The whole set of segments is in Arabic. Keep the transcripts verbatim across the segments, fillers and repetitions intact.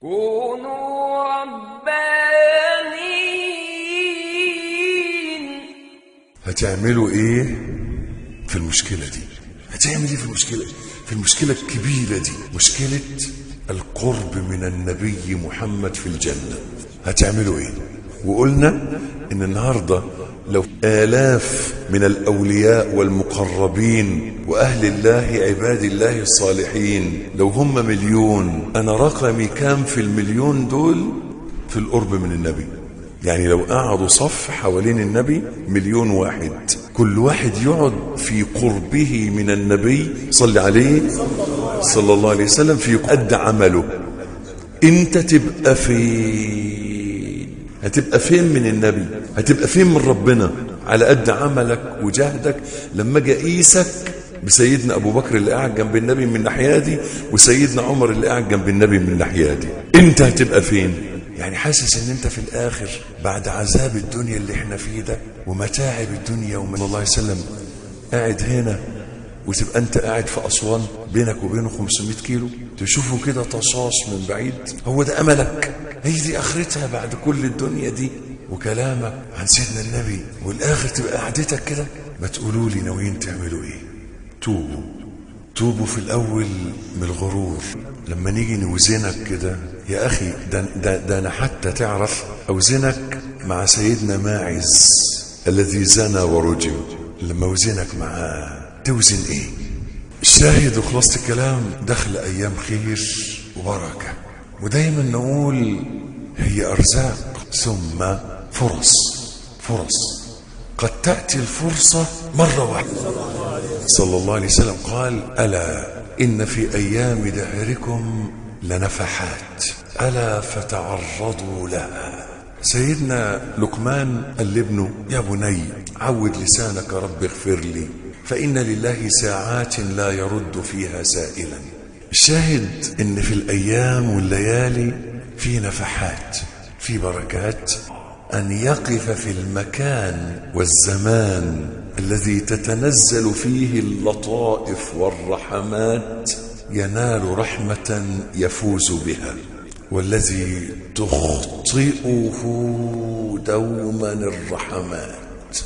كونوا ربانيين. هتعملوا ايه في المشكلة دي؟ هتعمل ايه في المشكلة دي؟ في المشكلة الكبيرة دي، مشكلة القرب من النبي محمد في الجنة. هتعملوا ايه؟ وقلنا ان النهاردة لو آلاف من الأولياء والمقربين وأهل الله عباد الله الصالحين لو هم مليون، أنا رقمي كام في المليون دول في القرب من النبي؟ يعني لو قعدوا صف حوالين النبي مليون واحد، كل واحد يقعد في قربه من النبي صلى عليه صلى الله عليه وسلم في قد عمله. انت تبقى فين؟ هتبقى فين من النبي؟ هتبقى فين من ربنا؟ على قد عملك وجهدك. لما جاء قيسك بسيدنا أبو بكر اللي قاعد جنب النبي من الناحية دي وسيدنا عمر اللي قاعد جنب النبي من الناحية دي، انت هتبقى فين؟ يعني حاسس ان انت في الاخر بعد عذاب الدنيا اللي احنا فيه ده ومتاعب الدنيا ومن الله عليه وسلم قاعد هنا، وتبقى انت قاعد في أسوان بينك وبينه خمسمائة كيلو، تشوفه كده طشاش من بعيد. هو ده املك؟ هي دي اخرتها بعد كل الدنيا دي وكلامك عن سيدنا النبي، والاخر تبقى قعدتك كده؟ ما تقولوا لي ناويين تعملوا ايه؟ توبوا توبوا في الاول من الغرور. لما نيجي نوزنك كده يا اخي، ده, ده, ده انا حتى تعرف اوزنك مع سيدنا ماعز الذي زنى ورجم، لما اوزنك معاه توزن ايه؟ الشاهد وخلاصة الكلام، دخل ايام خير وبركة. ودايما نقول هي ارزاق ثم فرص. فرص قد تأتي الفرصة مرة واحدة. صلى الله عليه وسلم قال: ألا إن في أيام دهركم لنفحات ألا فتعرضوا لها. سيدنا لقمان قال لابنه: يا بني عود لسانك رب اغفر لي فإن لله ساعات لا يرد فيها سائلا. الشاهد إن في الأيام والليالي في نفحات، في بركات. أن يقف في المكان والزمان الذي تتنزل فيه اللطائف والرحمات ينال رحمة يفوز بها، والذي تخطئه دوما الرحمات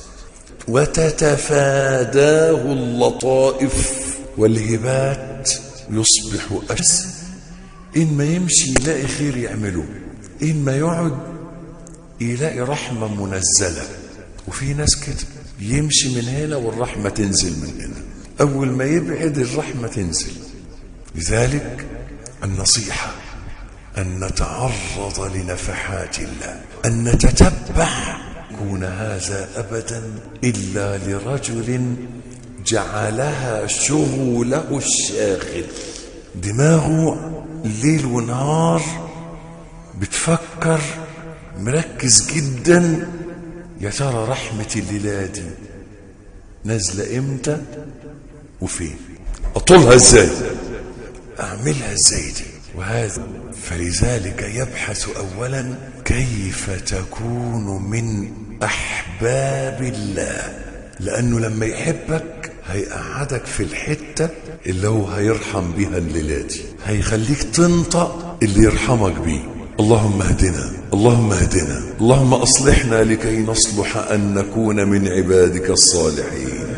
وتتفاداه اللطائف والهبات يصبح أجز. إن ما يمشي يلاقي خير يعمله، إن ما يقعد يلاقي رحمة منزلة. وفي ناس كده يمشي من هنا والرحمة تنزل من هنا، أول ما يبعد الرحمة تنزل. لذلك النصيحة أن نتعرض لنفحات الله، أن نتتبع. كون هذا أبدا إلا لرجل جعلها شغله الشاغل، دماغه ليل ونهار بتفكر، مركز جدا. يا ترى رحمة الليلة دي نازلة امتى وفين؟ اطولها ازاي؟ اعملها ازاي دي؟ وهذا فلذلك يبحث اولا كيف تكون من احباب الله، لانه لما يحبك هيقعدك في الحتة اللي هو هيرحم بها الليلة دي، هيخليك تنطق اللي يرحمك بيه. اللهم اهدنا اللهم اهدنا اللهم اصلحنا لكي نصلح ان نكون من عبادك الصالحين.